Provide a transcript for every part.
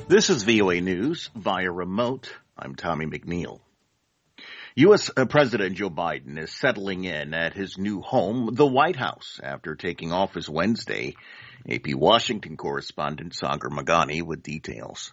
This is VOA News via remote. I'm Tommy McNeil. U.S. President Joe Biden is settling in at his new home, the White House, after taking office Wednesday. AP Washington correspondent Sagar Meghani with details.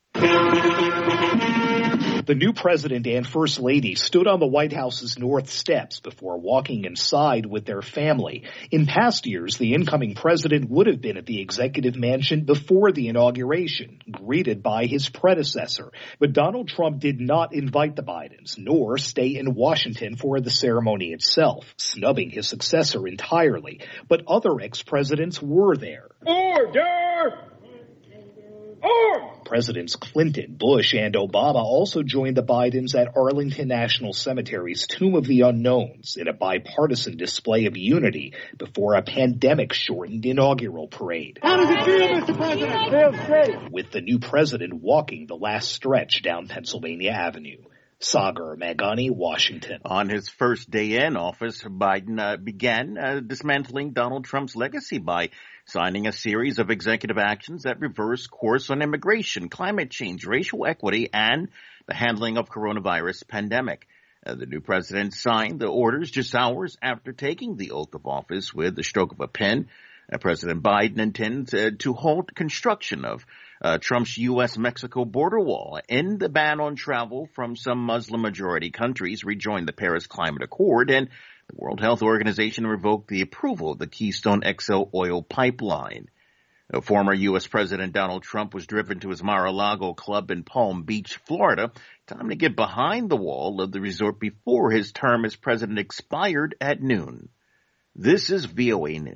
The new president and first lady stood on the White House's north steps before walking inside with their family. In past years, the incoming president would have been at the executive mansion before the inauguration, greeted by his predecessor. But Donald Trump did not invite the Bidens, nor stay in Washington for the ceremony itself, snubbing his successor entirely. But other ex-presidents were there. Order! Presidents Clinton, Bush, and Obama also joined the Bidens at Arlington National Cemetery's Tomb of the Unknowns in a bipartisan display of unity before a pandemic-shortened inaugural parade. How does it feel, Mr. President? Feels great. With the new president walking the last stretch down Pennsylvania Avenue. Sagar Meghani, Washington. On his first day in office, Biden began dismantling Donald Trump's legacy by signing a series of executive actions that reverse course on immigration, climate change, racial equity, and the handling of coronavirus pandemic. The new president signed the orders just hours after taking the oath of office with the stroke of a pen. President Biden intends to halt construction of Trump's U.S.-Mexico border wall, end the ban on travel from some Muslim-majority countries, rejoin the Paris Climate Accord, and the World Health Organization revoked the approval of the Keystone XL oil pipeline. Former U.S. President Donald Trump was driven to his Mar-a-Lago club in Palm Beach, Florida. Time to get behind the wall of the resort before his term as president expired at noon. This is VOA News.